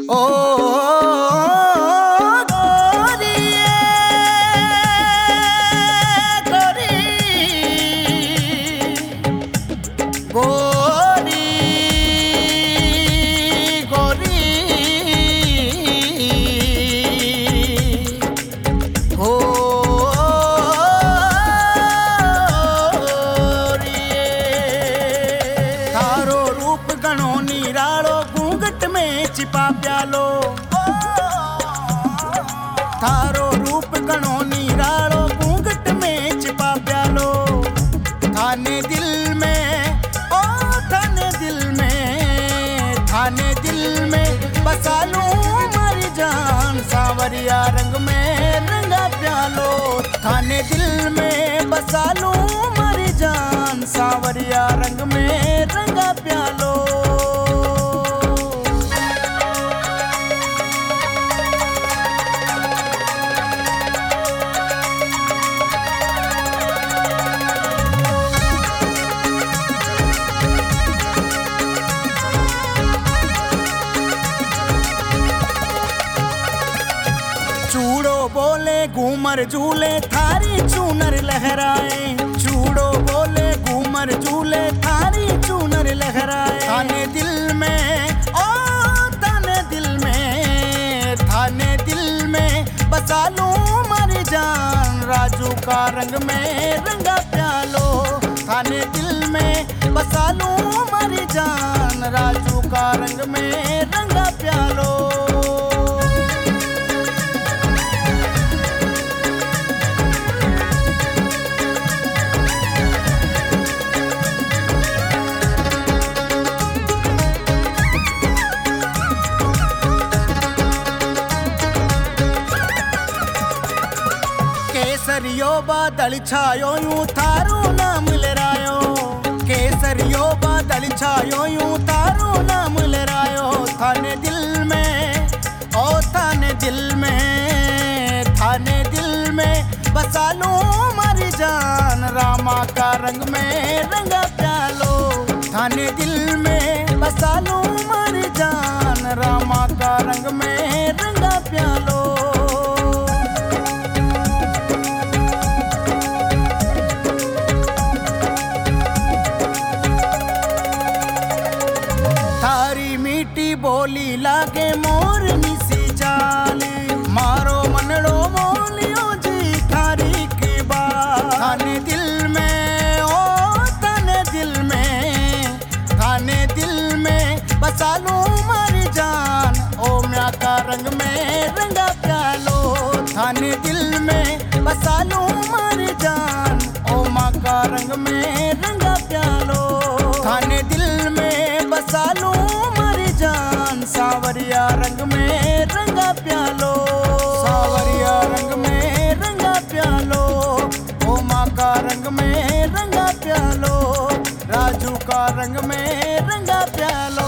ओ छिपा प्यालो थारो रूप घणो निरालो घूंघट में छिपा प्यालो थाने दिल में ओ थाने दिल में बसा लूं मारी जान सांवरिया रंग में रंगा प्यालो थाने दिल में बसा लूं मारी जान सांवरिया रंग में रंगा प्यालो। चूड़ो बोले घूमर झूले थारी चूनर लहराए चूड़ो बोले घूमर झूले थारी चूनर लहराए थाने दिल में ओ थाने दिल में बसा लूं मारी जान राजू का रंग में रंगा प्यालो थाने दिल में बसा लूं मारी जान राजू का रंग में रंगा प्यालो। केसरियो बादल छायो यूं थारो नाम लहरायो केसरियो बादल छायो यूं थारो नाम लहरायो थाने दिल में ओ थाने दिल में बसा लूं मारी जान रामा का रंग में रंगा प्यालो थाने दिल में बसा लूं मारी जान रामा का रंग में रंगा प्यालो। थारी मीठी बोली लागे मोर निसी चाले मारो मनड़ो मोलियो जी थारी की बात थाने दिल में ओ थाने दिल में बसा लूं मारी जान ओ म्या का रंग में रंगा प्यालो थाने दिल में बसा लूं मारी जान ओ माँ का रंग में रंगा प्यालो थाने दिल में बसा लूं मारी जान सांवरिया रंग में रंगा प्यालो सांवरिया रंग में रंगा प्यालो ओ माँ का रंग में रंगा प्यालो राजू का रंग में रंगा प्यालो।